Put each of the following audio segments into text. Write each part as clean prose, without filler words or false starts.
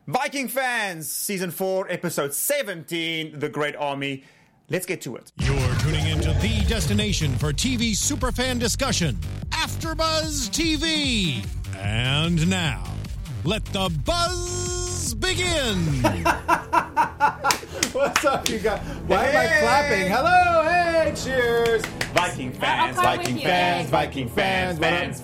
Viking fans, season 4, episode 17, The Great Army. Let's get to it. You're tuning into the destination for TV superfan discussion, AfterBuzz TV. And now, let the buzz begin. What's up, you guys? Why am I clapping? Hello, hey, cheers. Viking fans, I'll Viking with you. fans, Viking fans, Viking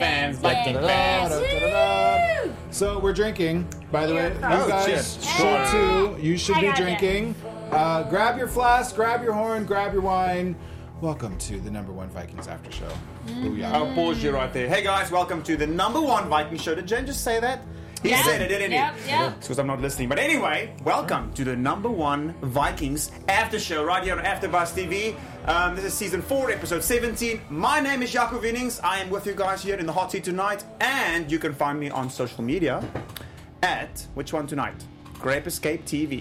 fans. So we're drinking, by the way. You Oh, guys cheers. should too. You should I be got drinking. Grab your flask, grab your horn, grab your wine. Welcome to the number one Vikings after show. Booyah. I'll pause you right there. Hey guys, welcome to the number one Viking show. Did Jen just say that? He Yeah. said it, didn't he? Yep. It's because I'm not listening. But anyway, welcome to the number one Vikings after show right here on AfterBuzz TV. This is season 4, episode 17. My name is Jaco Winnings. I am with you guys here in the hot seat tonight. And you can find me on social media at, which one tonight? Grape Escape TV.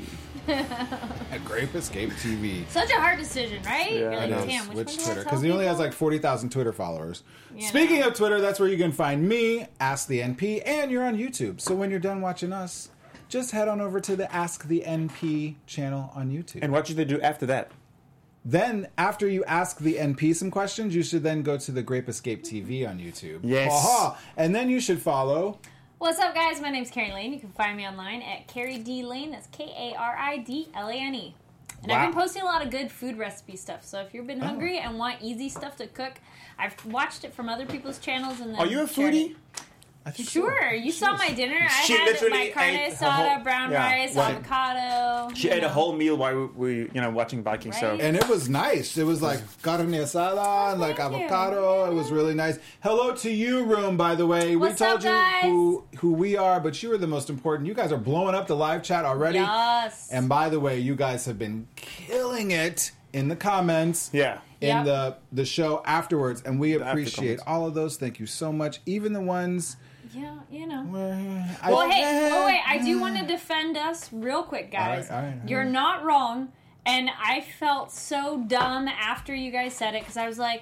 At Grape Escape TV. Such a hard decision, right? Yeah, You're I like, know. damn, which one do I Twitter? tell Because he only has people? like 40,000 Twitter followers. You Speaking know. of Twitter, that's where you can find me, Ask the NP, and you're on YouTube. So when you're done watching us, just head on over to the Ask the NP channel on YouTube. And what should they do after that? Then, after you ask the NP some questions, you should then go to the Grape Escape TV on YouTube. Yes. Aha. And then you should follow. What's up, guys? My name's Carrie Lane. You can find me online at Carrie D Lane. That's KARIDLANE. And Wow. I've been posting a lot of good food recipe stuff. So if you've been hungry and want easy stuff to cook, I've watched it from other people's channels and then Are you a shared foodie? it. I think Sure. You saw my dinner. I She had literally my carne ate her asada, whole- brown yeah, rice, right. avocado. She ate a whole meal while we watching Vikings. So Right? And it was nice. It was like carne asada and like thank you. avocado. It was really nice. Hello to you, room, by the way. What's we told up, you guys? who we are, but you are the most important. You guys are blowing up the live chat already. Yes. And by the way, you guys have been killing it in the comments. yeah. In Yep. the show afterwards. And we after appreciate comments. all of those. Thank you so much. Even the ones Yeah, you know. where Well, hey, wait, I do want to defend us real quick, guys. All right. You're not wrong, and I felt so dumb after you guys said it, because I was like,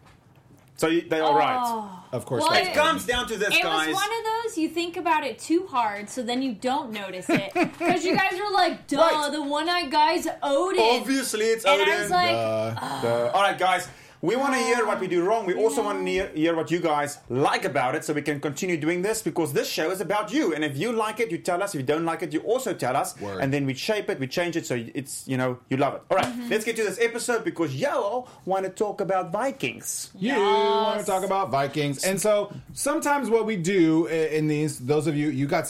So they are right. Of course. Well, that's It it- comes down to this, it guys. was one of those, you think about it too hard, so then you don't notice it. Because you guys were like, duh, Right. the one-eyed guy's Odin. Obviously, it's And Odin. I was like, All right, guys. We want to hear what we do wrong. We also want to hear what you guys like about it, so we can continue doing this, because this show is about you. And if you like it, you tell us. If you don't like it, you also tell us. Word. And then we shape it, we change it, so it's you love it. All right, let's get to this episode, because y'all want to talk about Vikings. You want to talk about Vikings. And so sometimes what we do in these, those of you got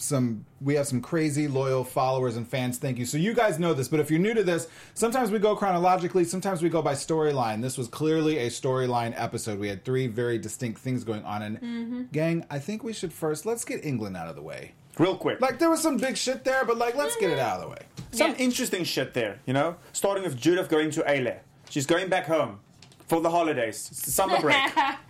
we have some crazy loyal followers and fans. Thank you. So you guys know this, but if you're new to this, sometimes we go chronologically, sometimes we go by storyline. This was clearly a storyline episode. We had 3 very distinct things going on. And gang, I think we should let's get England out of the way. Real quick. Like, there was some big shit there, but let's get it out of the way. Some Yeah. interesting shit there, starting with Judith going to Aile. She's going back home for the holidays. It's the summer break.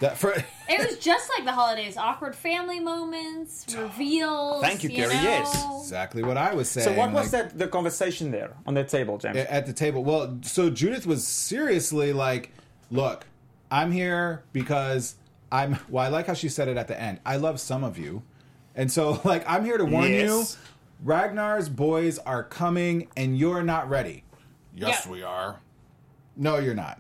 It was just like the holidays. Awkward family moments, reveals. Thank you, Gary. Yes. Exactly what I was saying. So what was like, the conversation there on that table, James? at the table? Well, so Judith was seriously like, look, I'm here because I like how she said it at the end. I love some of you. And so, like, I'm here to warn you. Yes. Ragnar's boys are coming and you're not ready. Yes, Yeah. we are. No, you're not.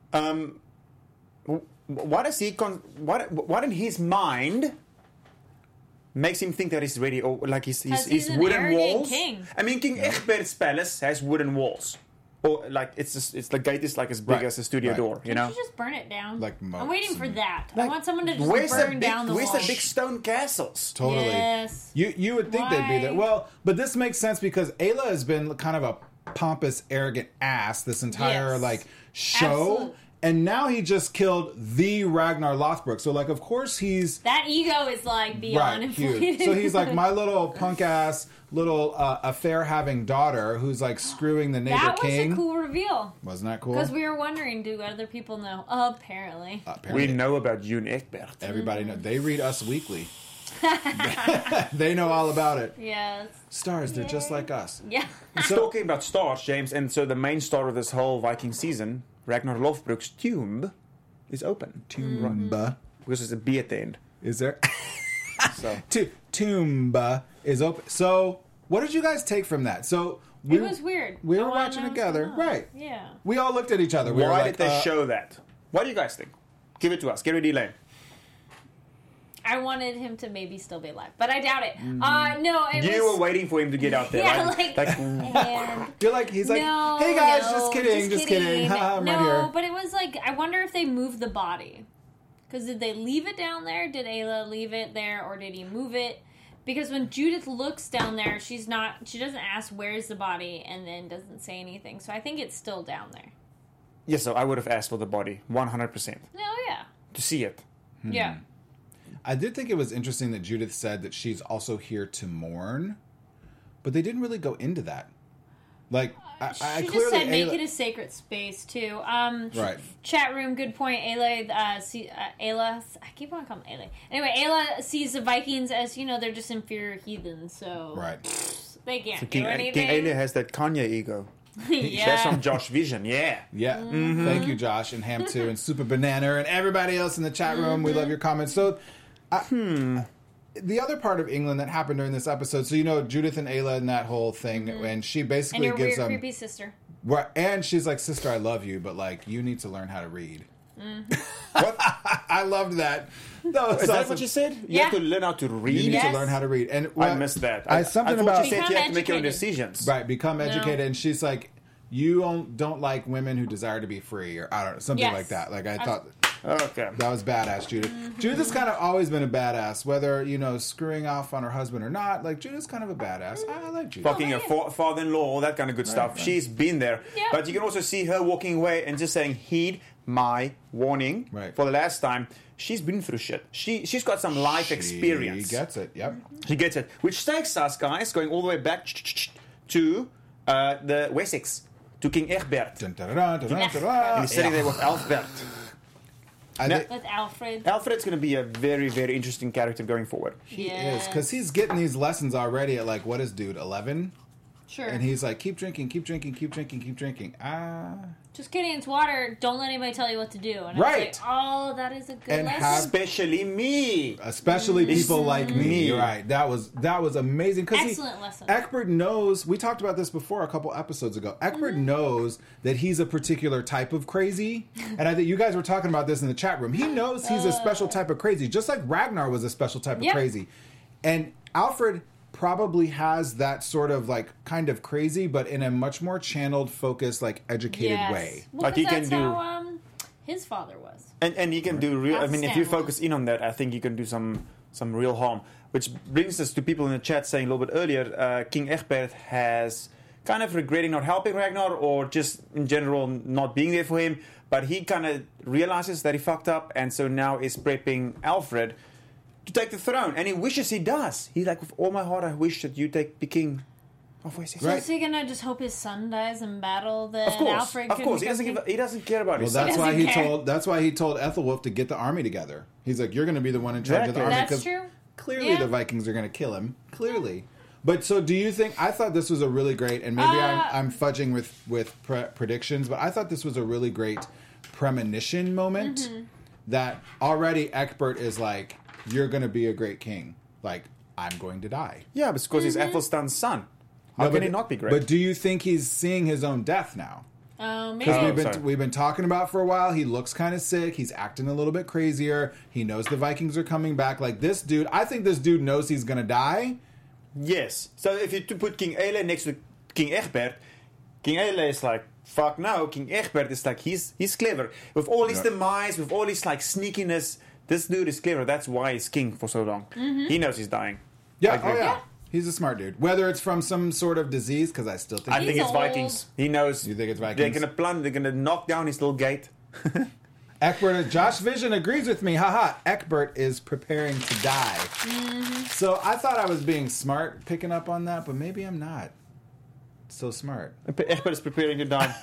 What does what in his mind makes him think that he's ready, or like he's he's an wooden arrogant walls? king. I mean, King Egbert's palace has wooden walls, or like it's the gate is like as big Right, as a studio right. door, Can't you just burn it down? Like I'm moats waiting for and- that. I want someone to just Where's burn down the where's wall. the big stone castles? Totally. Yes. You would think they'd be there. Why? Well, but this makes sense because Ayla has been kind of a pompous, arrogant ass this entire Yes. like show. Absolute. And now he just killed the Ragnar Lothbrok. So like of course he's That ego is like beyond right, inflated. huge. So he's like my little punk ass little affair having daughter who's like screwing the neighbor That was king. a cool reveal. Wasn't that cool? Because we were wondering, do other people know? Apparently. We Apparently, know about you and Egbert. everybody know. They read us weekly. They know all about it. Yes. Stars, they're just like us. Yeah. So talking about stars, James, and so the main star of this whole Viking season, Ragnar Lothbrok's tomb, is open. Tumba. Because there's a B at the end. Is there? So Tumba is open. So What did you guys take from that? So we, It was weird. We I were wanna watching know together, what's going on. right? Yeah. We all looked at each other. We were Why like, did they show that? What do you guys think? Give it to us. Get ready, Elaine. I wanted him to maybe still be alive, but I doubt it. No, it You was... were waiting for him to get out there. Yeah, right? and... You're like, he's like, No, hey guys, no, just kidding. Haha, I'm no, right here. but it was like, I wonder if they moved the body. Because did they leave it down there? Did Ayla leave it there, or did he move it? Because when Judith looks down there, she doesn't ask where's the body, and then doesn't say anything. So I think it's still down there. Yes, so I would have asked for the body, 100%, No, yeah. to see it. Yeah. I did think it was interesting that Judith said that she's also here to mourn, but they didn't really go into that. Like, I She clearly just said make Ayla- it a sacred space, too. Right. Chat room, good point. Ayla, Ayla, I keep on calling Ayla. Anyway, Ayla sees the Vikings as, they're just inferior heathens, so Right. they can't So do King anything. Aile has that Kanye ego. Yeah. That's some Josh Vision, yeah. Yeah. Mm-hmm. Thank you, Josh, and Ham2, and Super Banana, and everybody else in the chat room. We Mm-hmm. love your comments. So, the other part of England that happened during this episode, so Judith and Ayla and that whole thing, and she And basically your gives weird, them... creepy sister. Right, and she's like, sister, I love you, but like, you need to learn how to read. What? I loved that. That was Is that awesome. what you said? You Yeah. have to learn how to read? You need Yes. to learn how to read. And I missed that. I something thought about you said you Become have to make your own educated. decisions. right, become educated. And she's like, you don't like women who desire to be free, or I don't know, something Yes. like that. Like I thought Okay. that was badass, Judith. Judith has kind of always been a badass, whether screwing off on her husband or not. Like Judith's kind of a badass. I like Judith. Fucking her father-in-law, all that kind of good stuff. right. She's been there. Yeah. But you can also see her walking away and just saying, heed my warning Right. for the last time. She's been through shit. She's got some life experience. She gets it. Yep. She gets it. Which takes us, guys, going all the way back to the Wessex, to King Egbert. Dun, dun, dun, dun, dun, dun, dun. And he's sitting there with Alfred. I Now- think With Alfred. Alfred's going to be a very, very interesting character going forward. he is, because he's getting these lessons already at like, what is dude, 11? Sure. And he's like, keep drinking, keep drinking, keep drinking, keep drinking. Just kidding, it's water. Don't let anybody tell you what to do. And Right. It's like, oh, that is a good And lesson. have- Especially me. Especially people like me. Me. You're right. That was amazing. Excellent lesson. Egbert knows. We talked about this before a couple episodes ago. Egbert knows that he's a particular type of crazy, and I think you guys were talking about this in the chat room. He knows he's a special type of crazy, just like Ragnar was a special type of Yep. crazy. And Alfred probably has that sort of like kind of crazy, but in a much more channeled, focused, like educated Yes. way. Well, Like, you that's can do- how his father was. And you can do real. I mean, if you Stanley. focus in on that, I think you can do some real harm. Which brings us to people in the chat saying a little bit earlier, King Egbert has kind of regretting not helping Ragnar, or just in general not being there for him. But he kind of realizes that he fucked up, and so now is prepping Alfred to take the throne, and he wishes he does. He's like, with all my heart, I wish that you take the king of Wessex. So is he gonna just hope his son dies in battle? Then Of course, Alfred of can course, become king? he doesn't care about Well, his that's son. why doesn't he care. told. That's why he told Ethelwulf to get the army together. He's like, you're going to be the one in charge of the Exactly. army. That's 'cause true. Clearly, Yeah. the Vikings are going to kill him. Clearly, but so do you think? I thought this was a really great, and maybe I'm fudging with predictions, but I thought this was a really great premonition moment Mm-hmm. that already Egbert is like, you're going to be a great king. Like, I'm going to die. Yeah, because he's Ethelstan's son. How No, can but- he not be great? But do you think he's seeing his own death now? Maybe. Because sorry. we've been talking about for a while. He looks kind of sick. He's acting a little bit crazier. He knows the Vikings are coming back. Like this dude, I think this dude knows he's gonna die. Yes. So if you put King Aile next to King Egbert, King Aile is like, fuck no. King Egbert is like, he's clever. With all his Yeah. demise, with all his like sneakiness, this dude is clever. That's why he's king for so long. Mm-hmm. He knows he's dying. Yeah, I agree. oh yeah. Yeah. He's a smart dude. Whether it's from some sort of disease, because I still think I think He's it's old. Vikings. He knows. You think it's They're Vikings? gonna plunder. They're gonna knock down his little gate. Egbert, Josh Vision agrees with me. Haha, Egbert is preparing to die. So I thought I was being smart picking up on that, but maybe I'm not so smart. Egbert is preparing to die.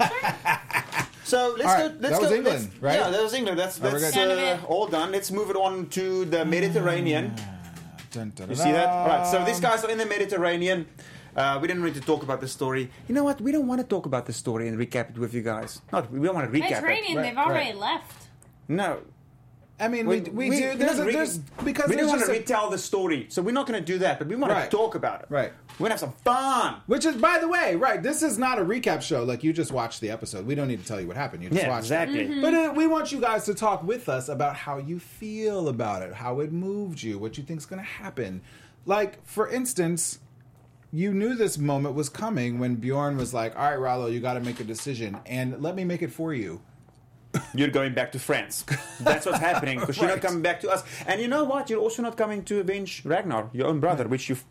So let's All go. right, Let's that was go. England, let's- right? Yeah, that was England. That's we're that's good. all done. Let's move it on to the Mediterranean. Dun, dun, You dun, see that? dun. All right. So these guys are in the Mediterranean. We didn't need to talk about the story. You know what? We don't want to talk about the story and recap it with you guys. We don't want to recap Mediterranean, Right, they've already right. left. it. No. I mean, we do. There's because we don't there's want just to a- retell the story, so we're not going to do that. But we want Right. to talk about it. Right. We're going to have some fun. Which is, by the way, right. This is not a recap show. Like you just watched the episode. We don't need to tell you what happened. You just Yeah, watched exactly. it. But we want you guys to talk with us about how you feel about it, how it moved you, what you think's going to happen. Like, for instance, you knew this moment was coming when Bjorn was like, "All right, Rollo, you got to make a decision, and let me make it for you." You're going back to France. That's what's happening because you're not Right. coming back to us. And you know what? You're also not coming to avenge Ragnar, your own brother, which you've.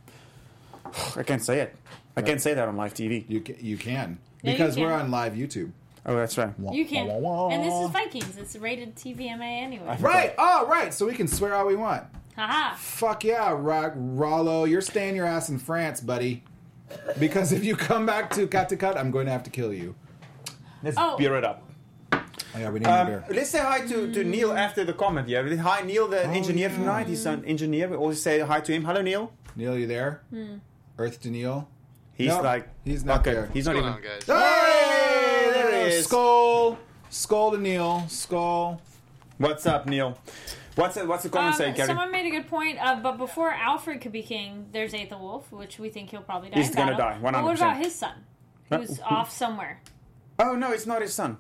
I can't say it. I can't say that on live TV. You can Yeah, you because we're can. on live YouTube. Oh, that's right. You can. Wah, wah, wah. And this is Vikings. It's rated TVMA anyway. Right. Oh, right. So we can swear all we want. Haha. Fuck yeah, Rollo. You're staying your ass in France, buddy. Because if you come back to Catacut, I'm going to have to kill you. Let's Oh. beer it up. Oh, yeah, we need a beer. Let's say hi to Neil after the comment. Yeah, hi Neil, the engineer from tonight. He's an engineer. We always say hi to him. Hello, Neil. Neil, you there? Earth to Neil? He's No, like he's not okay. there. He's not What's even. going on, guys? Hey! there he is. Skull. Skull to Neil. Skull. What's up, Neil? What's the comment say, Gary? Someone made a good point, but before Alfred could be king, there's Aethelwulf, which we think he'll probably die. He's in gonna battle. die, But what 100%. about his son, who's Huh? off somewhere? Oh no, it's not his son.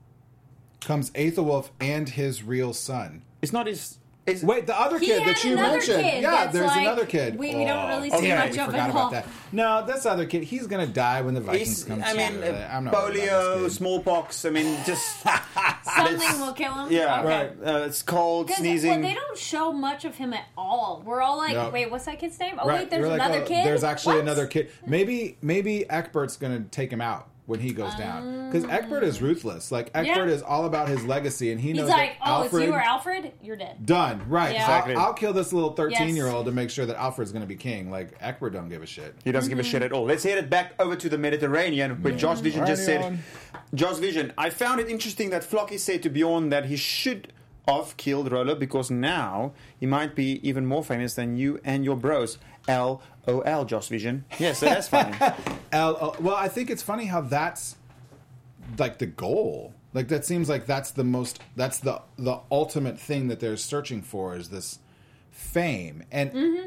Comes Aethelwulf and his real son. It's not his. It's, Wait, the other He kid had that you another mentioned. kid Yeah, that's there's like- another kid. we don't really see okay, much we of forgot it about all. that. No, this other kid, he's going to die when the Vikings he's, come I mean, I'm not worried about polio, this kid. smallpox. I mean, just Something will kill him. yeah, Okay. right. It's cold, 'Cause, sneezing. well, they don't show much of him at all. We're all like, Nope. wait, what's that kid's name? Oh, Right, wait, there's you're like, another oh, kid? There's actually What? another kid. Maybe Eckbert's going to take him out when he goes down. Because Eckbert is ruthless. Like, Eckbert Yeah. is all about his legacy, and he He's knows like, that oh, Alfred... it's you or Alfred? You're dead. Done. Right. Yeah. So Exactly. I'll kill this little 13-year-old to make sure that Alfred's going to be king. Like, Eckbert don't give a shit. He doesn't give a shit at all. Let's head it back over to the Mediterranean, where Josh Vision just said, Mediterranean. Josh Vision, I found it interesting that Flocky said to Bjorn that he should have killed Rollo because now he might be even more famous than you and your bros. LOL, Josh Vision. Yes, so that's funny. Well, I think it's funny how that's like the goal. Like that seems like that's the ultimate thing that they're searching for is this fame. And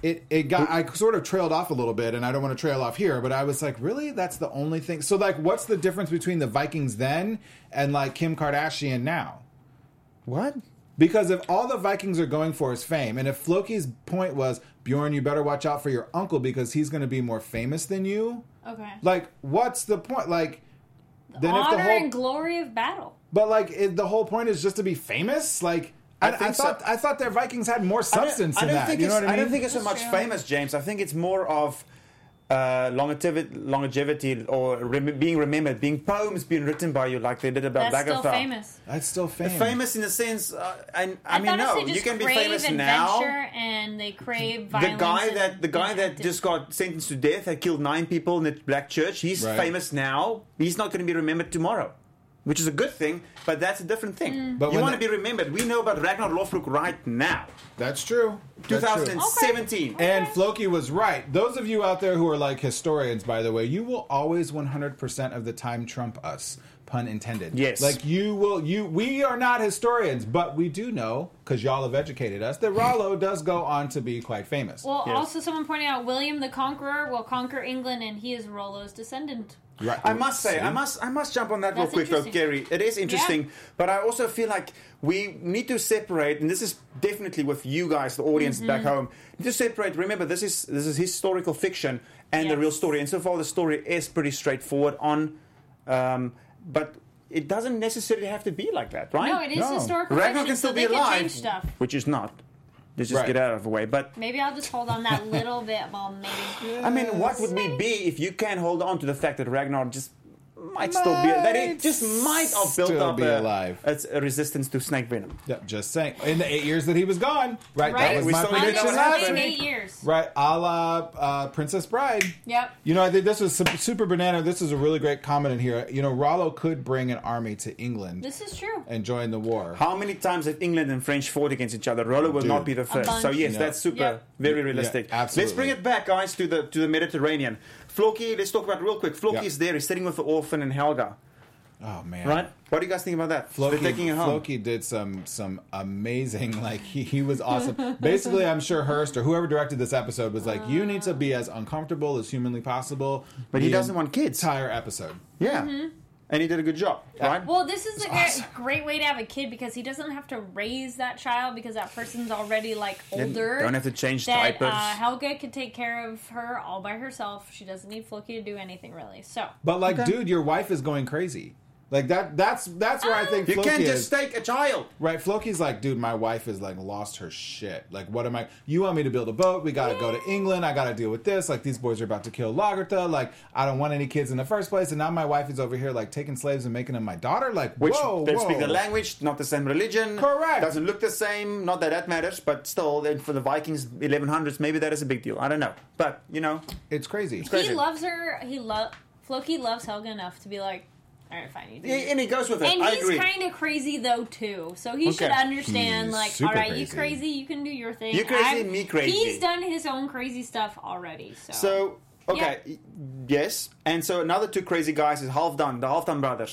I sort of trailed off a little bit, and I don't want to trail off here, but I was like, really? That's the only thing? So like what's the difference between the Vikings then and like Kim Kardashian now? What? Because if all the Vikings are going for is fame, and if Floki's point was, Bjorn, you better watch out for your uncle because he's going to be more famous than you, Okay. like, what's the point? Like, then Honor if the whole, and glory of battle. but like, the whole point is just to be famous. Like, I think so. thought their Vikings had more substance I in don't that. think You know it's, what I mean? don't think it's so That's much true. famous, James. I think it's more of longevity or being remembered, being poems being written by you, like they did about That's still Lagerfeld. famous. That's still fame. Famous in the sense, I I mean, thought no, they just you can be crave famous adventure now. and they crave The violence. guy and- that just got sentenced to death, that killed 9 people in the black church, he's Right. famous now. He's not going to be remembered tomorrow, which is a good thing, but that's a different thing. But You when want to the- be remembered. We know about Ragnar Lothbrok right now, That's true. That's true. 2017. And Floki was right. Those of you out there who are like historians, by the way, you will always 100% of the time trump us. Pun intended. Yes. Like we are not historians, but we do know, because y'all have educated us, that Rollo does go on to be quite famous. Well, Yes. also someone pointed out William the Conqueror will conquer England, and he is Rollo's descendant. Right. I must say, See? I must jump on that That's real quick, though, interesting. Gary. It is interesting, Yeah. but I also feel like we need to separate, and this is definitely with you guys, the audience back Mm-hmm. home. Need to separate. Remember, this is historical fiction and the Yes. real story, and so far the story is pretty straightforward. But it doesn't necessarily have to be like that, right? No, it is No. historical Ragnar fiction, can still so be they can alive, change stuff. which is not. Let's just Right. get out of the way. But Maybe I'll just hold on that little bit, well, maybe. I mean, what would we be if you can hold on to the fact that Ragnar just might still be that he just might have built still up be alive. a resistance to snake venom. Yeah, just saying. In the 8 years that he was gone, right? Right. That was We my still didn't know prediction what last happened. week. 8 years. Right, a la Princess Bride. Yep. You know, I think this was super banana. This is a really great comment in here. You know, Rollo could bring an army to England This is true. and join the war. How many times have England and French fought against each other? Rollo will Dude. not be the first. bunch. So yes, Yeah. that's super, Yep. very realistic. Yeah, absolutely. Let's bring it back, guys, to the Mediterranean. Floki, let's talk about it real quick. Floki Yeah. is there. He's sitting with the orphan and Helga. Oh man. Right? What do you guys think about that? They're taking it home. Floki did some amazing, like he was awesome. Basically, I'm sure Hearst or whoever directed this episode was like, you need to be as uncomfortable as humanly possible. But he doesn't want kids. Entire episode. Yeah. And he did a good job, right? Well, this is a great way to have a kid because he doesn't have to raise that child because that person's already like older. Don't have to change that, diapers. Helga could take care of her all by herself. She doesn't need Floki to do anything really. So, But like, dude, your wife is going crazy. Like that's where I think You Floki can't is. just take a child. Right, Floki's like, dude, my wife is like lost her shit. Like, what am I? You want me to build a boat? We gotta go to England. I gotta deal with this. Like, these boys are about to kill Lagertha. Like, I don't want any kids in the first place. And now my wife is over here like taking slaves and making them my daughter. Like, Which whoa, they whoa. speak the language, not the same religion. Correct. Doesn't look the same. Not that matters, but still, then for the Vikings, 1100s, maybe that is a big deal. I don't know, but It's crazy. crazy. he loves her. Floki loves Helga enough to be like, all right, fine, you do. And he goes with it. And I he's agree. kind of crazy though too, so he should Okay. understand. He's Like, super all right, crazy. you crazy, you can do your thing. You crazy, me crazy. He's done his own crazy stuff already. So, okay, yes. And so another two crazy guys is Halfdan, the Halfdan brothers.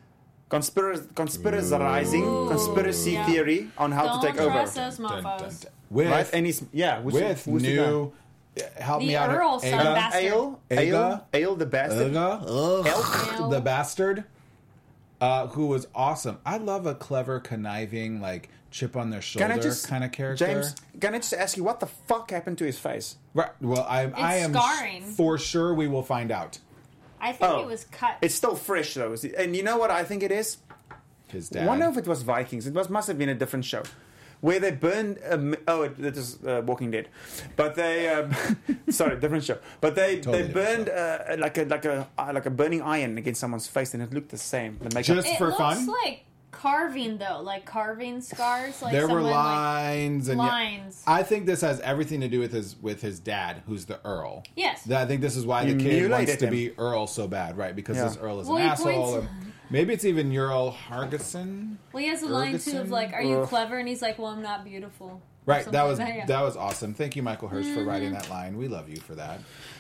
Conspiracy Yeah. theory on how Don't to take over. trust us, Dun, dun, mofos. dun. With, Right? And he's, with who's the new... Help The me out. Earl son Aga- bastard. Ale the bastard. Ale. the bastard, who was awesome. I love a clever, conniving, like chip on their shoulder kind of character. James, can I just ask you what the fuck happened to his face? Right. Well, I am scarring. for sure we will find out. I think it was cut. It's still fresh though, and you know what I think it is? His I dad. wonder if it was Vikings. It must have been a different show. Where they burned... it is Walking Dead. But they... sorry, different show. But they Totally burned like a burning iron against someone's face, and it looked the same. The makeup. Just it for looks fun. like carving though, like carving scars. Like There were someone, lines and lines. I think this has everything to do with his dad, who's the Earl. Yes. I think this is why the You kid wants mutilated to him. be Earl so bad, right? Because Yeah. this Earl is Well, an he asshole. points- Or maybe it's even Earl Hargison. Well, he has a line too of like, "Are you Ugh. clever?" And he's like, "Well, I'm not beautiful." Right, Something that was like yeah. that was awesome. Thank you, Michael Hurst, for writing that line. We love you for that.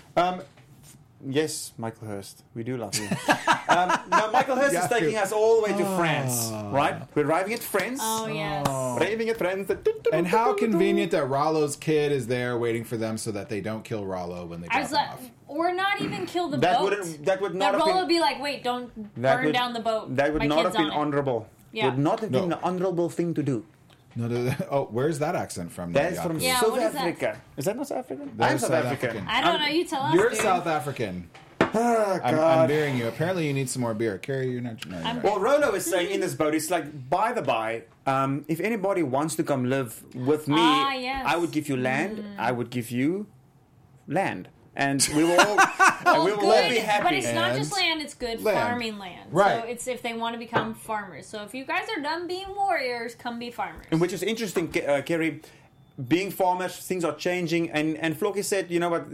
Yes, Michael Hurst. We do love you. No, Michael Hurst is Yeah. taking us all the way to France, right? We're arriving at France. Oh yes. Arriving at France. And how convenient that Rollo's kid is there waiting for them so that they don't kill Rollo when they I drop was him like, off. or not even kill the That boat. that would not That have Rollo been... be like, "Wait, don't that burn would- down the boat." That would My not kid's have been on it." honorable. Yeah. Would not have been No. the honorable thing to do. Oh, where's that accent from? That's from Yeah, South what is that? Africa. Is that not South African? That I'm is South South African. African. I don't know. You tell us. You're dude. South African. Oh, I'm God. bearing you. Apparently, you need some more beer. Carrie, you're not. No, you're right. Well, Rolo is saying in this boat, it's like, by the by, if anybody wants to come live with me, yes. I would give you land. I would give you land. And we will all, Well, we will all good, be happy. but it's not And just land; it's good land. farming land. Right. So it's if they want to become farmers. So if you guys are done being warriors, come be farmers. And which is interesting, Kerry. Being farmers, things are changing. And Floki said, you know what,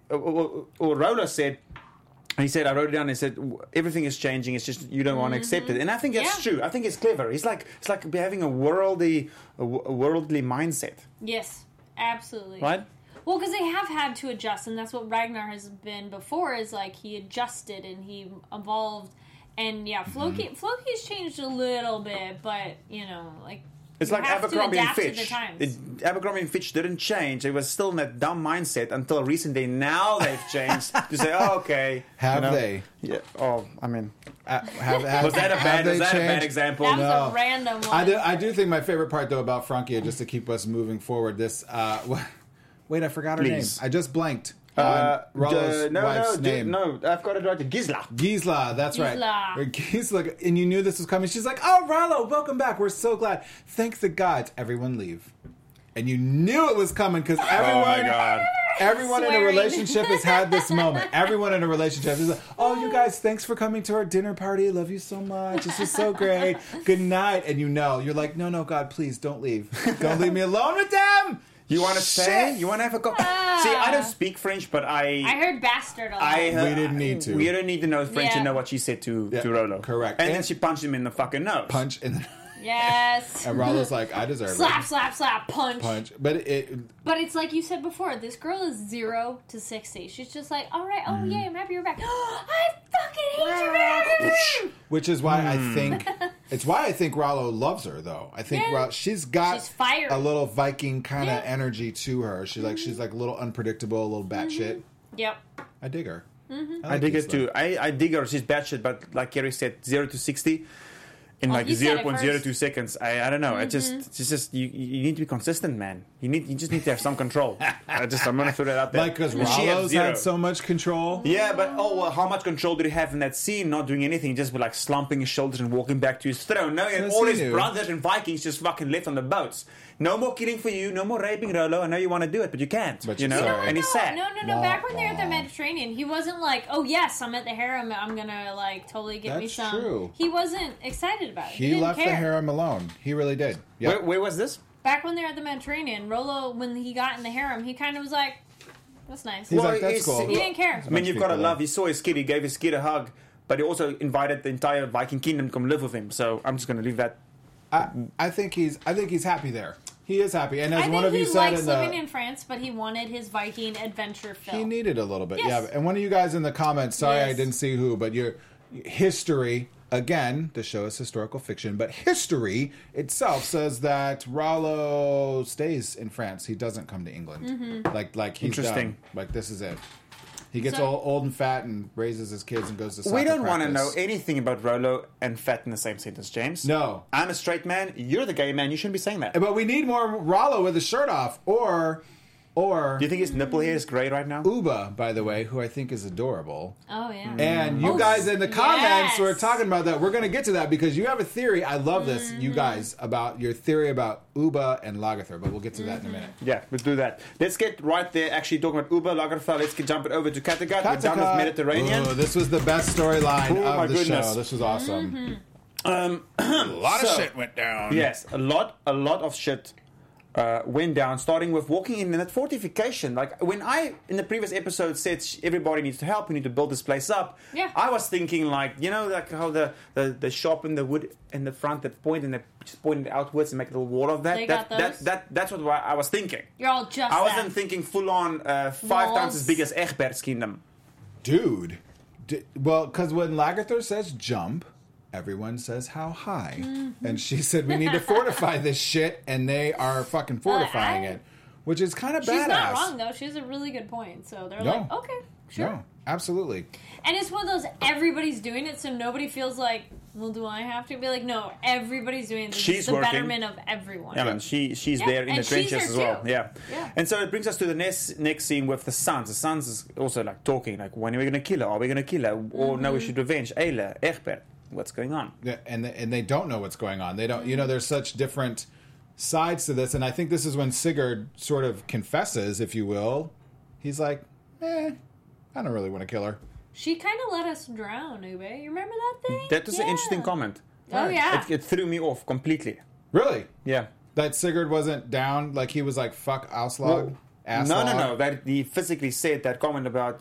or Rolo said, he said, I wrote it down, and said, everything is changing, it's just you don't want to accept it. And I think that's Yeah. true. I think it's clever. It's like having a worldly mindset, Yes, absolutely. right? Well, because they have had to adjust, and that's what Ragnar has been before. Is like he adjusted and he evolved, and yeah, Floki's changed a little bit, but like It's you like have to Abercrombie and adapt to Fitch. the times. Abercrombie and Fitch didn't change. It was still in that dumb mindset until recently. Now they've changed to say, "Oh, okay." Have they? Yeah. Oh, I mean, Was was that a bad example? That was No. a random one. I do think my favorite part though about Frankia, just to keep us moving forward. This wait, I forgot her Please. name. I just blanked. Rollo's wife's name. No, I've got it right. Gisla. Gisla, that's right. Gisla. Or Gisla, and you knew this was coming. She's like, "Oh, Rollo, welcome back. We're so glad. Thank the gods. Everyone leave." And you knew it was coming because everyone, everyone in a Swearing. relationship has had this moment. Everyone in a relationship is like, "Oh, you guys, thanks for coming to our dinner party. Love you so much. This is so great. Good night." And you're like, "No, God, please don't leave. Don't leave me alone with them." You want to stay? Shit. You want to have a go? See, I don't speak French, but I heard bastard a lot. We didn't need to. We don't need to know French to Yeah. know what she said to Rolo. correct. And then And- she punched him in the fucking nose. Punch in the. Yes. And Rollo's like, "I deserve Slap, it." slap, slap, punch. Punch, but But it's like you said before, this girl is 0 to 60. She's just like, all right, oh yay, I'm happy you're back. I fucking hate you, man. Which is why I think it's why I think Rollo loves her though. I think Yeah. she's got She's fiery. a little Viking kind of Yeah. energy to her. She's like a little unpredictable, a little batshit. Yep. I dig her. I dig it too. I dig her. She's batshit, but like Kerry said, 0 to 60 in like you said it 0.02 seconds. I don't know. It's just you need to be consistent, man. You just need to have some control. I'm gonna throw that out there. Like because She has Rollo's zero. had so much control. Yeah, but how much control did he have in that scene? Not doing anything, just like slumping his shoulders and walking back to his throne. No, and Yes, all he his knew. brothers and Vikings just fucking left on the boats. No more killing for you. No more raping, Rollo. I know you want to do it, but you can't. But you know, you're sorry. and he's sad. No. Back when they're at the Mediterranean, he wasn't like, "Oh yes, I'm at the harem. I'm gonna like totally get me That's some." true. He wasn't excited about it. He didn't left care. the harem alone. He really did. Yep. Where was this? Back when they're at the Mediterranean, Rollo, when he got in the harem, he kind of was like, "That's nice." He's Well, like, that's it's- cool. He didn't care. I mean, you've got to people love. do. He saw his kid. He gave his kid a hug, but he also invited the entire Viking kingdom to come live with him. So I'm just going to leave that. I think he's happy there. He is happy, and as I one think of you he said likes in the living in France, but he wanted his Viking adventure film. he needed a little bit, Yes. yeah. And one of you guys in the comments, sorry I Yes. didn't see who, but your history again. The show is historical fiction, but history itself says that Rollo stays in France. He doesn't come to England. Like he's Interesting. done. Like this is it. He gets So- old and fat and raises his kids and goes to soccer We don't want to know practice. anything about Rollo and fat in the same sentence, James. No. I'm a straight man. You're the gay man. You shouldn't be saying that. But we need more Rollo with his shirt off, or Do you think his nipple hair is gray right now? Uba, by the way, who I think is adorable. Oh yeah. And you Oh, guys in the comments yes. were talking about that. We're going to get to that because you have a theory. I love this, you guys, about your theory about Uba and Lagertha, but we'll get to that in a minute. Yeah, we'll do that. Let's get right there. Actually, talking about Uber, Lagerfeld. Let's jump it over to Kattegat. We're done with Mediterranean. Ooh, this was the best storyline Oh, my of the goodness. show. This was awesome. A lot So- went down. Yes, a lot of shit went down, starting with walking in that fortification. Like, when I, in the previous episode, said everybody needs to help, we need to build this place up, Yeah. I was thinking, like, you know, like how the shop in the wood in the front that point and they just point it outwards and make a little wall of that. They got those? That's what I was thinking. You're all just. I wasn't that. thinking full on 5 Walls. times as big as Egbert's kingdom. Dude. Well, because when Lagertha says jump, everyone says how high. And she said, we need to fortify this shit, and they are fucking fortifying it. Which is kind of badass. She's not wrong though. She has a really good point. So they're No. like, okay, sure. No, absolutely. And it's one of those everybody's doing it, so nobody feels like, well, do I have to? Be like, no, everybody's doing it. This She's is the working. betterment of everyone. Yeah, man, she's Yeah, there in and the she's trenches there as well. too. Yeah. Yeah. And so it brings us to the next scene with the sons. The sons is also like talking, like, when are we going to kill her? Are we going to kill her? Or no, we should revenge Eile, Egbert. What's going on? Yeah, and they don't know what's going on. They don't. You know, there's such different sides to this, and I think this is when Sigurd sort of confesses, if you will. He's like, I don't really want to kill her. She kind of let us drown, Ube. You remember that thing? That was an Yeah. interesting comment. Oh yeah. It threw me off completely. Really? Yeah. That Sigurd wasn't down. Like he was like, "Fuck Auslag." No. That he physically said that comment about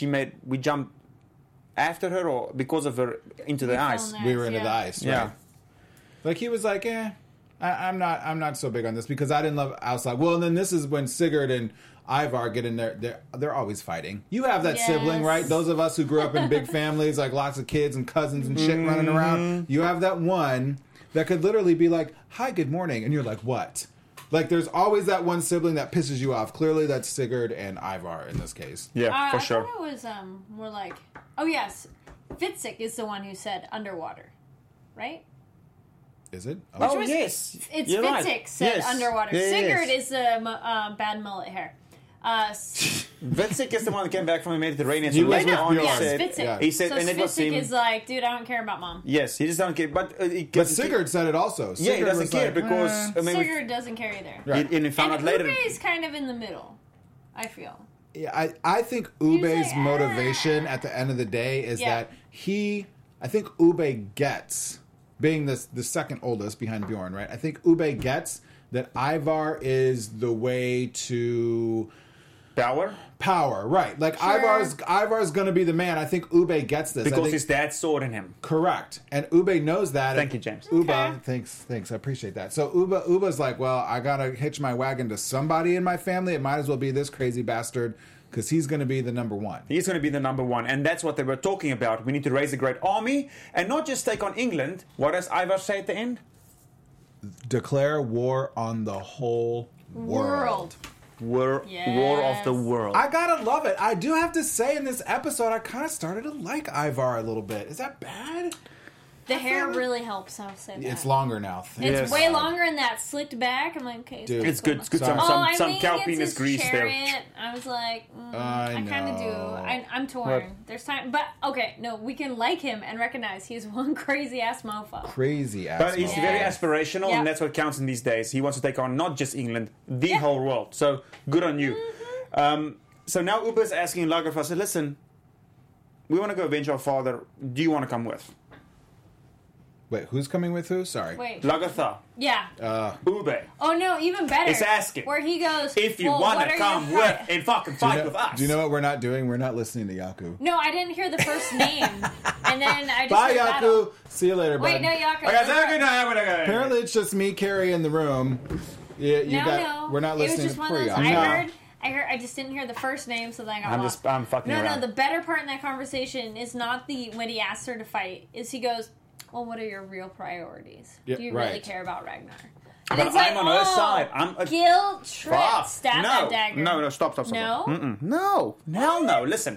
we jumped after her or because of her into the fell ice. in there. We were into Yeah. the ice. Yeah. Right? Like he was like, I'm not so big on this because I didn't love Auslag. Well, and then this is when Sigurd and Ivar get in there. They're always fighting. You have that Yes. sibling, right? Those of us who grew up in big families, like lots of kids and cousins and shit running around. You have that one that could literally be like, "Hi, good morning," and you're like, "What?" Like there's always that one sibling that pisses you off. Clearly, that's Sigurd and Ivar in this case. Yeah, for I sure. thought it was more like, oh yes, Fitzek is the one who said underwater, right? Is it? Oh, was- yes. It's You're Fitzek right. said Yes. underwater. Yeah, Sigurd yes. is the bad mullet hair. Vitzek is the one that came back from the Mediterranean. He So was later with on he Bjorn. Yes, said, Fitzek. Yeah. he said, So and it was Fitzek him. is like, dude, I don't care about mom. Yes, he just doesn't care. But But Sigurd said it also. yeah, he Sigurd doesn't was care like, because I mean, Sigurd doesn't care either. Right. and he found out And later. Ube is kind of in the middle, I feel. Yeah, I think Ube's like, motivation at the end of the day is Yeah. that I think Ube gets, being the second oldest behind Bjorn, right? I think Ube gets that Ivar is the way to Power, right? Like Sure. Ivar's going to be the man. I think Ube gets this. I because think, his dad saw it in him. correct, and Ube knows that. Thank you, James. Uba, Okay. thanks, I appreciate that. So Uba's like, well, I gotta hitch my wagon to somebody in my family. It might as well be this crazy bastard because he's going to be the number one. He's going to be the number one, and that's what they were talking about. We need to raise a great army and not just take on England. What does Ivar say at the end? Declare war on the whole world. War of the world. I gotta love it. I do have to say, in this episode, I kind of started to like Ivar a little bit. Is that bad? The hair really helps, I'll say that. It's longer now. It's way longer in that slicked back. I'm like, okay. Dude. It's good. It's good. Sorry. Some cow penis grease there. I was like, I kind of do. know. I'm torn. What? There's time. But, okay, no, we can like him and recognize he's one crazy-ass mofo. Crazy ass. But he's moment. very aspirational, Yep. and that's what counts in these days. He wants to take on not just England, the whole world. So, good on you. So now Uber's asking Lagerfeld, I said, listen, we want to go avenge our father. Do you want to come with? Wait, who's coming with who? Sorry. Wait. Lagerfeld. Yeah. Ube. Oh, no, even better. It's asking. Where he goes, If you well, want what to are come your with and fucking fight with us. Do you know what we're not doing? We're not listening to Yaku. No, I didn't hear the first name. And then I just Bye, heard battle. Yaku. See you later, Wait, bud. no, Yaku. Okay, so good night. Apparently, it's just me, Carrie, in the room. Yeah, No. We're not It was listening just to one poor of those. Yaku. I heard. I just didn't hear the first name, so then I got lost. I'm fucking around. No. The better part in that conversation is not when he asks her to fight. Is he goes, "Well, what are your real priorities? Yeah, Do you really right. care about Ragnar?" But And it's I'm on her side. I'm a guilt trip. Fuck. Stab no. that dagger. No, stop. No? Mm-mm. No. Hell no. Listen.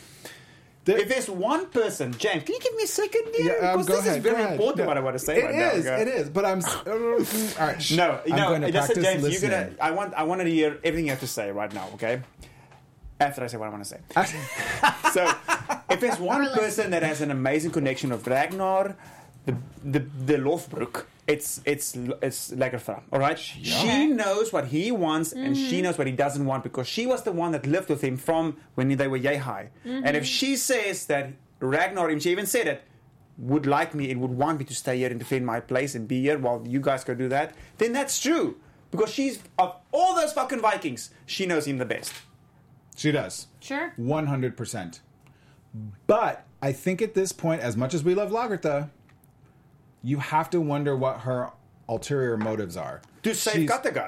If there's one person, James, can you give me a second here? Yeah, Because go this ahead, is very go ahead. important No, what I want to say right now. It is, but I'm... all right, shh. No, I'm going to listen, practice James, listening. you're gonna. I wanted to hear everything you have to say right now. Okay. After I say what I want to say. So, if there's one person that has an amazing connection of Ragnar, the Lofbrook, it's Lagerfeld. All right. She knows what he wants and she knows what he doesn't want because she was the one that lived with him from when they were yay high. And if she says that Ragnar, and she even said it, would like me and would want me to stay here and defend my place and be here while you guys go do that, then that's true. Because she's, of all those fucking Vikings, she knows him the best. She does. Sure. 100%. But I think at this point, as much as we love Lagertha, you have to wonder what her ulterior motives are. To save Kattegat.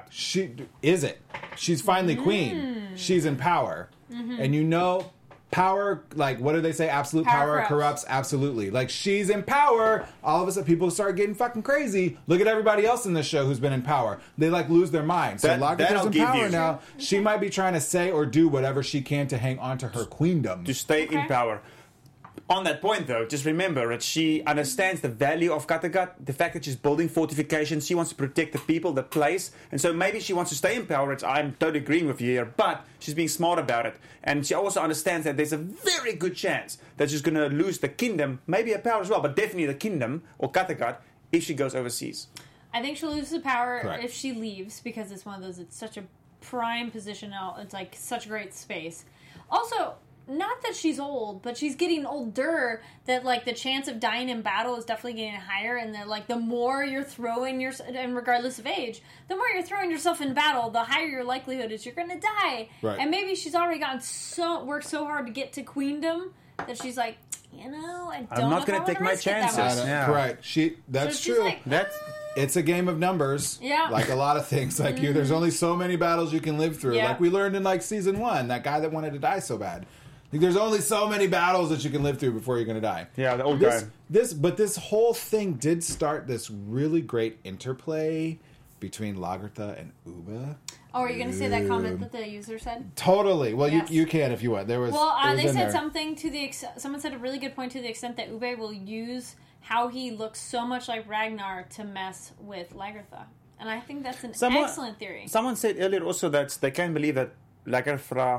She's finally queen. She's in power. And you know, power, like, what do they say? Absolute power corrupts. Absolutely. Like, she's in power. All of a sudden, people start getting fucking crazy. Look at everybody else in this show who's been in power. They, like, lose their mind. So Lagertha's in power now. She might be trying to say or do whatever she can to hang on to her queendom. To stay in power. On that point, though, just remember that she understands the value of Kattegat, the fact that she's building fortifications, she wants to protect the people, the place, and so maybe she wants to stay in power. I'm totally agreeing with you here, but she's being smart about it. And she also understands that there's a very good chance that she's going to lose the kingdom, maybe her power as well, but definitely the kingdom, or Kattegat, if she goes overseas. I think she'll lose the power Correct. if she leaves because it's one of those. It's such a prime position now. It's like such great space. Also, not that she's old, but she's getting older. That like the chance of dying in battle is definitely getting higher, and that like the more you're throwing and regardless of age, the more you're throwing yourself in battle, the higher your likelihood is you're going to die. Right. And maybe she's already worked so hard to get to queendom that she's like, I don't. I'm not going to take my chances. Yeah. Right. That's So she's true. like, It's a game of numbers. Yeah. Like a lot of things. Like there's only so many battles you can live through. Yeah. Like we learned in like season 1, that guy that wanted to die so bad. Like, there's only so many battles that you can live through before you're going to die. Yeah, the old guy. But this whole thing did start this really great interplay between Lagertha and Ubbe. Oh, are you going to say that comment that the user said? Totally. Well, Yes. you can if you want. There was. Well, it was they in said there. something to the someone said a really good point to the extent that Ubbe will use how he looks so much like Ragnar to mess with Lagertha, and I think that's an excellent theory. Someone said earlier also that they can't believe that Lagertha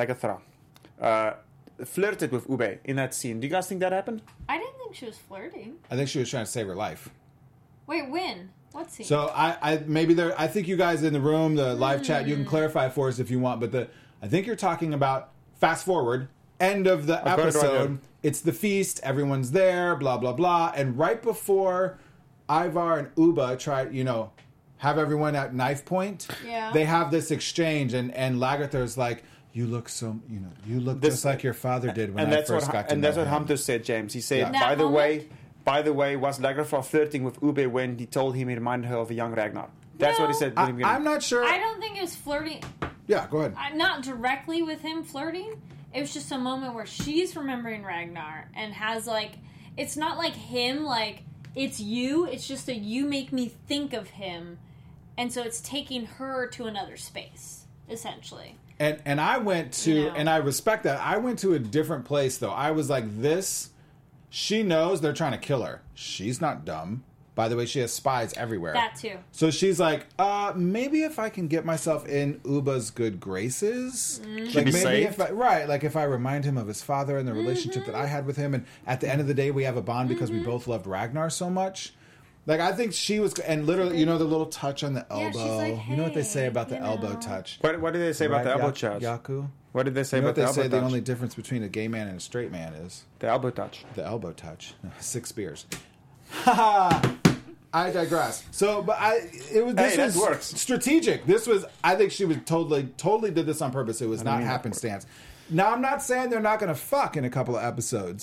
flirted with Ubbe in that scene. Do you guys think that happened? I didn't think she was flirting. I think she was trying to save her life. Wait, when? What scene? So I think you guys in the room, the live chat, you can clarify for us if you want, but I think you're talking about fast forward, end of the got it right episode. here. It's the feast, everyone's there, blah blah blah, and right before Ivar and Ubbe try, have everyone at knife point, Yeah. they have this exchange, and Lagertha's like, you look so, you look just like your father did when I first got to know him. And that's what Hampus said, James. He said, Yeah. That by the way, was Lagertha flirting with Ubbe when he told him he reminded her of a young Ragnar? That's what he said. I'm not sure. I don't think it was flirting. Yeah, go ahead. Not directly with him flirting. It was just a moment where she's remembering Ragnar and has, like, it's not like him, like, it's you. It's just that you make me think of him. And so it's taking her to another space, essentially. And I went to, and I respect that, I went to a different place, though. I was like, this, she knows they're trying to kill her. She's not dumb. By the way, she has spies everywhere. That too. So she's like, maybe if I can get myself in Uba's good graces, like be maybe saved. if I remind him of his father and the relationship that I had with him, and at the end of the day we have a bond because we both loved Ragnar so much. Like, I think she was, and literally, you know, the little touch on the elbow. she's like, you know what they say hey, about the you elbow know. touch? What did they say about the elbow touch? Yaku? What did they say You know about what the they elbow say the touch? only difference between a gay man and a straight man is? The elbow touch. The elbow touch. 6 beers. Ha I digress. So, but this that was works. strategic. This was, I think she was totally did this on purpose. It was not mean that happenstance. Now, I'm not saying they're not going to fuck in a couple of episodes.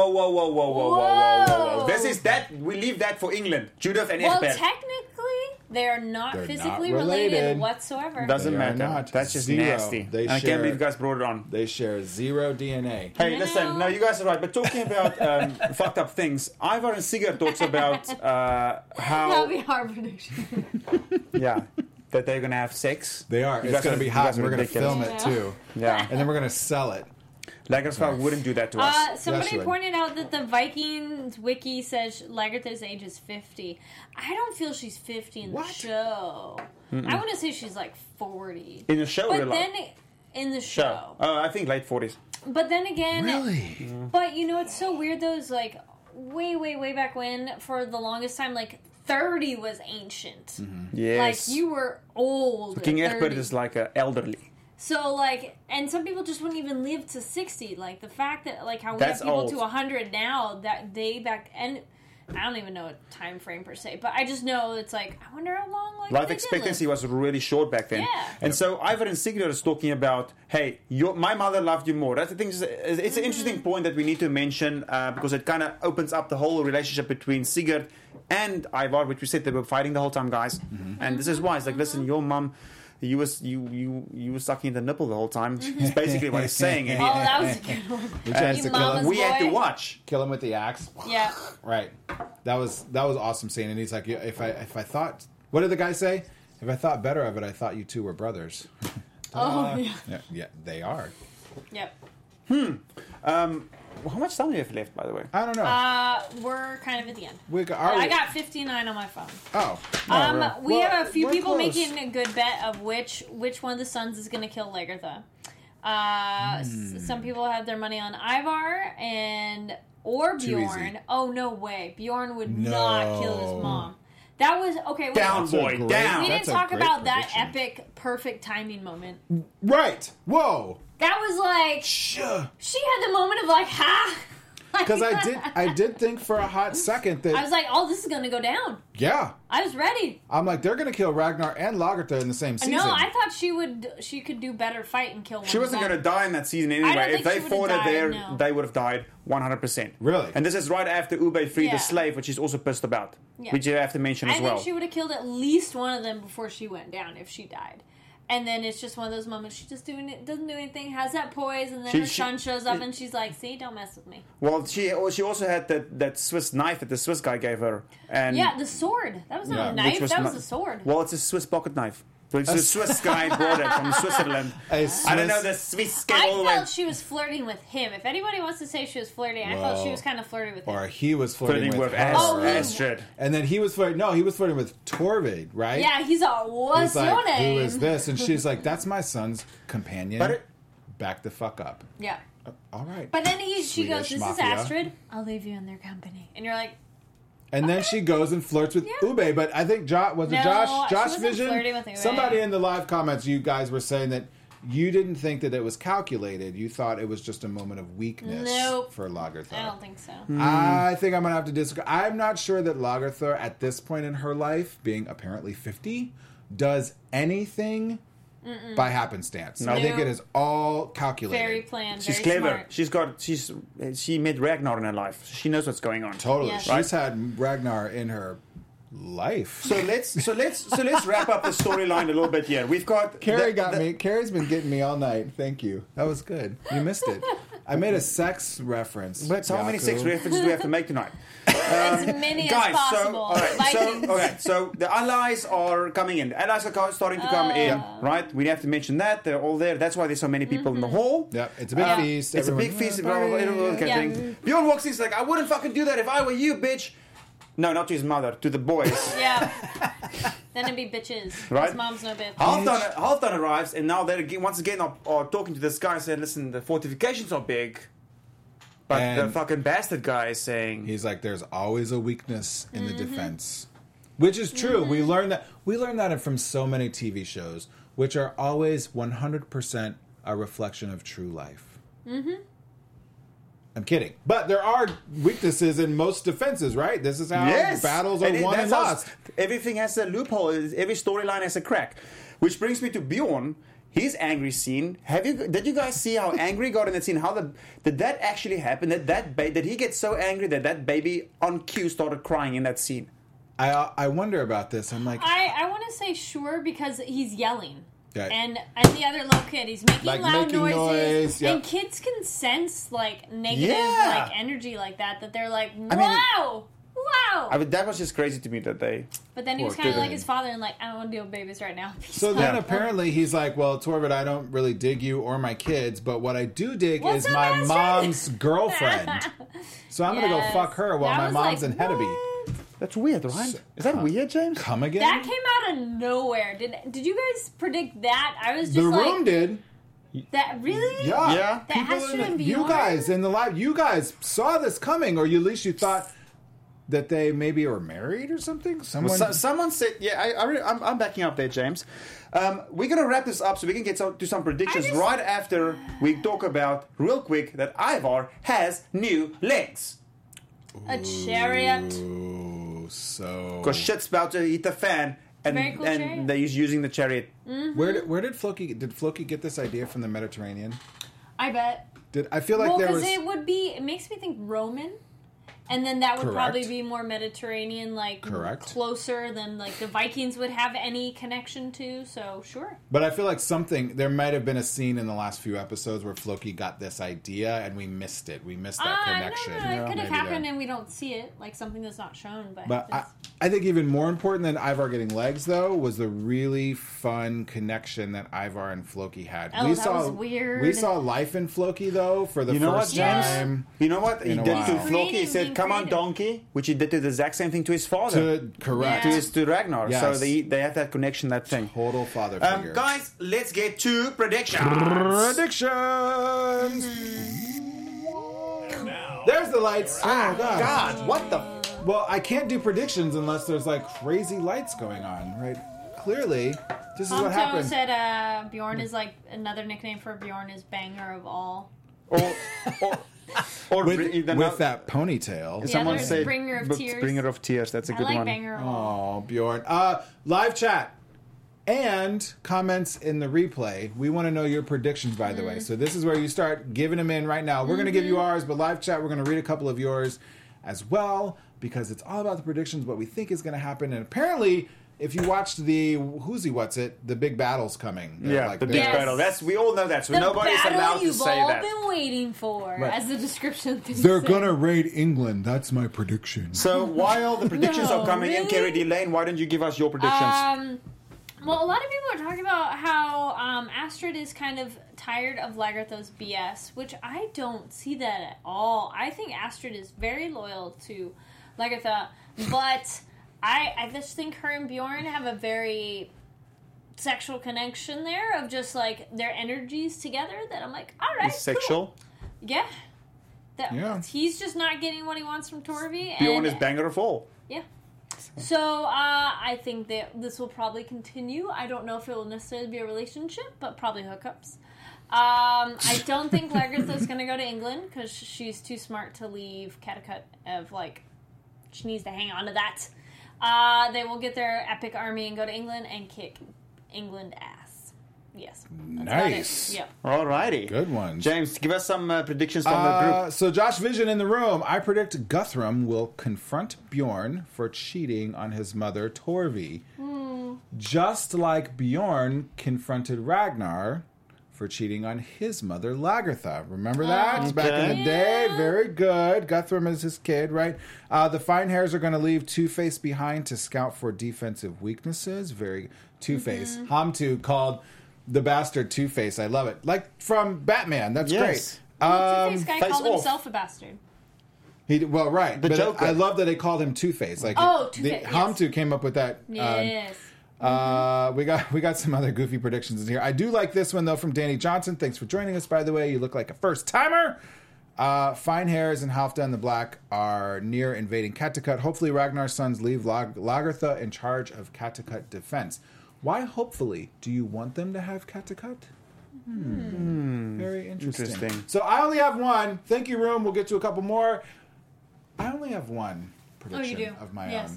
Whoa. This is that, we leave that for England. Judith and Well, Egbert. technically, they are not They're physically not related. whatsoever. Doesn't They are matter. not. That's just Zero. nasty. They I share- can't believe you guys brought it on. They share 0 DNA. Hey, You listen, know? no, you guys are right. But talking about fucked up things, Ivar and Sigurd talks about That how, would be our prediction. yeah, that they're going to have sex. They are. You It's guys going are- to be you hot, guys and are we're going to ridiculous. film it, too. Yeah. And then we're going to sell it. Lagerfeld wouldn't do that to us. Somebody she would. pointed out that the Vikings wiki says Lagertha's age is 50. I don't feel she's 50 in What? the show. I want to say she's like 40. In the show, But real life? then in the Show. show. I think late 40s. But then again, Really? but you know it's so weird though, is like way back when, for the longest time, like 30 was ancient. Yes. Like you were old. King at Egbert 30. is like elderly. So, like, and some people just wouldn't even live to 60. Like, the fact that, like, how we That's have people old. to 100 now, that they back, and I don't even know a time frame per se, but I just know it's like, I wonder how long, like, Life they did expectancy live. was really short back then. Yeah. And so Ivar and Sigurd is talking about, hey, my mother loved you more. That's the thing. It's an interesting point that we need to mention because it kind of opens up the whole relationship between Sigurd and Ivar, which we said they were fighting the whole time, guys. And this is why. It's like, listen, your mum... You were sucking the nipple the whole time. It's basically what he's saying. And Oh, that was a good one. We tries You to kill mama's him. we had to boy. watch. Kill him with the axe. Yeah. Right. That was awesome scene. And he's like, if I thought, what did the guy say? If I thought better of it, I thought you two were brothers. Oh, yeah. Yeah, they are. Yep. How much time do you have left, by the way? I don't know. We're kind of at the end. I I got 59 on my phone. Oh. We Well, have a few we're people close. making a good bet of which one of the sons is going to kill Lagertha. Some people have their money on Ivar or Too Bjorn. easy. Oh, no way. Bjorn would No. not kill his mom. That was okay. Wait. Down, That's a boy, great- down. We That's didn't a talk great about that prediction. epic, perfect timing moment. Right. Whoa. That was like she had the moment of like, ha. Because I did think for a hot second that I was like, oh, this is going to go down. yeah. I was ready. I'm like, they're gonna kill Ragnar and Lagertha in the same season. No, I thought she could do better fight and kill one She wasn't of going to them. die in that season I don't anyway. If think they she would've fought her died, there, no. they would have died 100%. Really? And this is right after Ube freed Yeah. the slave, which she's also pissed about. Yeah. Which you have to mention I as well. think she would have killed at least one of them before she went down if she died. And then it's just one of those moments she just doesn't do anything, has that poise, and then her son shows up and she's like, "See, don't mess with me." Well, she also had that Swiss knife that the Swiss guy gave her. And Yeah, the sword. That was not Yeah, a which knife. was That was not- a sword. Well, it's a Swiss pocket knife. So it's a Swiss guy brought it from Switzerland. A I don't know, the Swiss- Swiss came all the I way. felt she was flirting with him. If anybody wants to say she was flirting, I felt she was kind of flirting with him. Or he was flirting, Flirting with her. Astrid. And then he was flirting. No, he was flirting with Torvid, right? Yeah, he's all, what's He's your like, name? who is this? And she's like, that's my son's companion. But it- Back the fuck up. Yeah. All right. But then she Swedish goes, this mafia. is Astrid. I'll leave you in their company. And you're like, And then she goes and flirts with Yeah. Ube. But I think was it No, Josh? she Josh wasn't Vision? flirting with Ube. Somebody in the live comments, you guys were saying that you didn't think that it was calculated. You thought it was just a moment of weakness Nope. for Lagertha. I don't think so. I think I'm going to have to disagree. I'm not sure that Lagertha, at this point in her life, being apparently 50, does anything by happenstance. I think No. it is all calculated. Very planned. She's very clever. Smart. She met Ragnar in her life. She knows what's going on. Totally. Yeah. She's had Ragnar in her Life. So let's wrap up the storyline a little bit here. We've got Carrie got me. Carrie's been getting me all night. Thank you. That was good. You missed it. I made a sex reference. But how many sex references do we have to make tonight? As many as possible. So the allies are coming in. Allies are starting to come in, right? We have to mention that. They're all there. That's why there's so many people in the hall. Yep, it's a big feast. It's a big feast. Bjorn walks in, he's like, I wouldn't fucking do that if I were you, bitch. No, not to his mother, to the boys. Yeah. Then it'd be bitches. Right? His mom's no bitch. Halfdan arrives, and now they're once again are talking to this guy and saying, listen, the fortifications are big. But And the fucking bastard guy is saying... He's like, there's always a weakness in the defense. Which is true. We learned that from so many TV shows, which are always 100% a reflection of true life. Mm-hmm. I'm kidding. But there are weaknesses in most defenses, right? This is how battles are won and lost. Everything has a loophole. Every storyline has a crack. Which brings me to Bjorn. His angry scene. Did you guys see how angry he got in that scene? Did that actually happen? Did he get so angry that baby on cue started crying in that scene? I wonder about this. I'm like... I want to say sure because he's yelling. Okay. And the other little kid, he's making loud noises. Yep. And kids can sense, like, negative energy like that they're like, wow! Wow! I mean, that was just crazy to me that they... But then he was kind of like his father and like, I don't want to deal with babies right now. So then apparently he's like, well, Torvid, I don't really dig you or my kids, but what I do dig is my mom's girlfriend. So I'm going to go fuck her while my mom's in Hedeby. That's weird, right? Is that weird, James? Come again? That came out of nowhere. Did you guys predict that? I was just the like... room did. That really? Yeah. That has to have been Bjorn? You guys in the live, you guys saw this coming, or at least you thought that they maybe were married or something? Someone said, I'm backing up there, James. We're going to wrap this up so we can get to some predictions right after we talk about, real quick, that Ivar has new legs. A chariot. Ooh, so... Because shit's about to hit the fan, and cool they're using the chariot. Mm-hmm. Where did Floki get this idea from the Mediterranean? I bet. I feel like there was... it makes me think Roman. And then that would Correct. probably be more Mediterranean, like Correct. closer than like the Vikings would have any connection to. So sure. But I feel like there might have been a scene in the last few episodes where Floki got this idea and we missed it. We missed that connection. No, it could have happened and we don't see it, like something that's not shown. But I think even more important than Ivar getting legs, though, was the really fun connection that Ivar and Floki had. Oh, that was weird. We saw life in Floki, though, for the first James? time. You know what he did to Floki? He said, "Come on, creative. donkey," which he did to the exact same thing to his father. Correct. Yeah. To Ragnar. Yes. So they have that connection, that thing. Total father figure. Guys, let's get to predictions. Predictions! There's the lights. Oh, God, what the... Well, I can't do predictions unless there's like crazy lights going on, right? Clearly, this is what Tomto happened. said Bjorn is like, another nickname for Bjorn is Banger of All. Or with that ponytail. Someone there's said Bringer of Tears. Bringer of Tears. That's a I good like one. Banger of All. Oh, Bjorn. Live chat and comments in the replay. We want to know your predictions, by the way. So this is where you start giving them in right now. We're going to give you ours, but live chat, we're going to read a couple of yours as well, because it's all about the predictions, what we think is going to happen. And apparently, if you watched the the big battle's coming. Yeah, like the big battle. We all know that, so nobody's allowed to say that. The battle you've all been waiting for, Right. as the description. They're going to raid England. That's my prediction. So while the predictions are coming in, really? Carrie D. Lane, why don't you give us your predictions? Well, a lot of people are talking about how Astrid is kind of tired of Lagertha's BS, which I don't see that at all. I think Astrid is very loyal to Lagertha, but I just think her and Bjorn have a very sexual connection there of just like their energies together that I'm like, all right, Is sexual? cool. Yeah. Yeah. He's just not getting what he wants from Torvi. Bjorn and is Banger of All. yeah. So, I think that this will probably continue. I don't know if it will necessarily be a relationship, but probably hookups. I don't think Lagertha's going to go to England because she's too smart to leave Catacut of, like, she needs to hang on to that. They will get their epic army and go to England and kick England ass. Yes. That's about Nice. it. Yep. Alrighty. Good ones. James, give us some predictions from the group. So Josh Vision in the room. I predict Guthrum will confront Bjorn for cheating on his mother Torvi, just like Bjorn confronted Ragnar for cheating on his mother Lagertha. Remember that? It's back in the day. Very good. Guthrum is his kid, right? The Fine Hairs are going to leave Two-Face behind to scout for defensive weaknesses. Very Two-Face. Hamtu called the bastard Two-Face. I love it. Like from Batman. That's Yes. great. Two-Face guy Face called off. himself a bastard. Well, right. The but Joker. I love that they called him Two-Face. Like, Two-Face, yes. Hamtu came up with that. Yes. We got some other goofy predictions in here. I do like this one though from Danny Johnson. Thanks for joining us, by the way. You look like a first timer. Fine Hairs and Halfdan the Black are near invading Kattegat. Hopefully Ragnar's sons leave Lagertha in charge of Kattegat defense. Why hopefully? Do you want them to have Kattegat? Very interesting. So I only have one. Thank you, room. We'll get to a couple more. I only have one prediction do? of my Yes. own.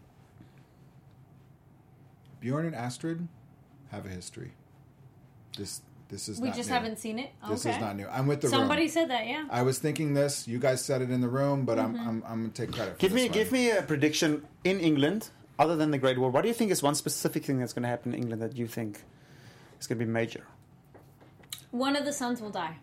Bjorn and Astrid have a history. This is We not just new. haven't seen it. This Okay. is not new. I'm with the Somebody room. said that, yeah. I was thinking this. You guys said it in the room, but I'm gonna take credit. For Give me a prediction in England, other than the Great War. What do you think is one specific thing that's going to happen in England that you think is going to be major? One of the sons will die.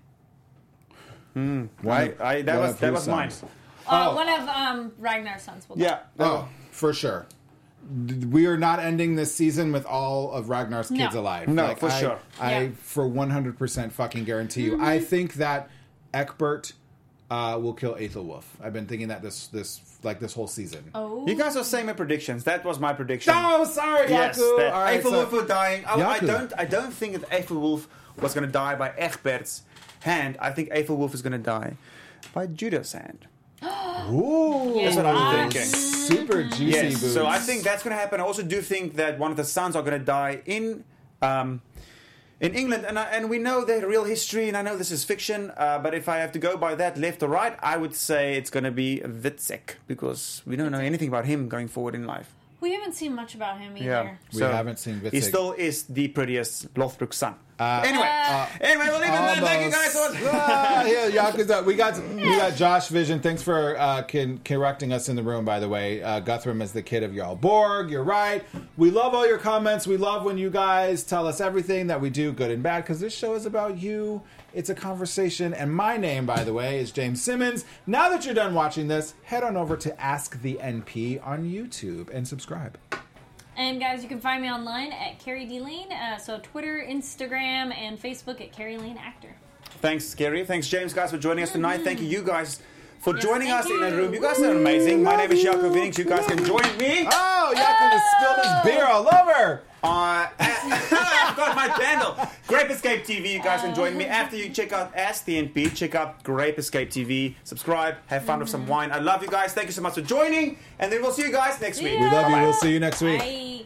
That was mine. One of Ragnar's sons will die. Yeah. Oh, for sure. We are not ending this season with all of Ragnar's kids No. alive. No, for sure. I Yeah. for 100% fucking guarantee you. I think that Eckbert will kill Aethelwulf. I've been thinking that this whole season. Oh. You guys are saying my predictions. That was my prediction. No, sorry, Yes, Yaku. that All right, Aethelwulf so- was dying. I Yaku. don't think that Aethelwulf was going to die by Egbert's hand. I think Aethelwulf is going to die by Judah's hand. Ooh, That's what I'm thinking. Super juicy. Yes, Boots. so I think that's going to happen. I also do think that one of the sons are going to die in England, and we know the real history. And I know this is fiction, but if I have to go by that, left or right, I would say it's going to be Witzek, because we don't know anything about him going forward in life. We haven't seen much about him either. Yeah, We haven't seen Witzek. He still is the prettiest Lothbrok son. Anyway, we'll leave it there. Thank you guys so much. Yeah, Yakuza. We got Josh Vision. Thanks for correcting us in the room, by the way. Guthrum is the kid of Jarl Borg. You're right. We love all your comments. We love when you guys tell us everything that we do, good and bad, because this show is about you. It's a conversation. And my name, by the way, is James Simmons. Now that you're done watching this, head on over to Ask the NP on YouTube and subscribe. And guys, you can find me online at Carrie D. Lane. So Twitter, Instagram, and Facebook at Carrie Lane Actor. Thanks, Gary. Thanks, James, guys, for joining us tonight. Thank you guys for Yes, joining thank us in the you. room. You guys are amazing. My name is Jaco Winnings. You guys can join me. Oh, Yaku just spilled his beer all over. I've got my candle. Grape Escape TV. You guys can join me after you check out Ask the NP. Check out Grape Escape TV. Subscribe. Have fun with some wine. I love you guys. Thank you so much for joining. And then we'll see you guys next week. We love you. Bye-bye. We'll see you next week. Bye.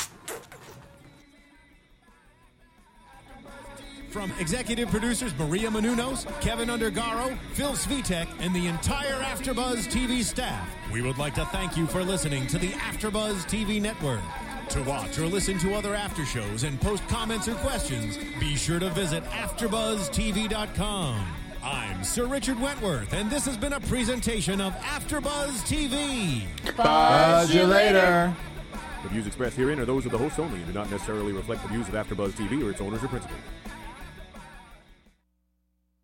From executive producers Maria Menounos, Kevin Undergaro, Phil Svitek, and the entire AfterBuzz TV staff, we would like to thank you for listening to the AfterBuzz TV network. To watch or listen to other after shows and post comments or questions, be sure to visit AfterBuzzTV.com. I'm Sir Richard Wentworth, and this has been a presentation of AfterBuzz TV. Buzz you later. The views expressed herein are those of the hosts only and do not necessarily reflect the views of AfterBuzz TV or its owners or principals.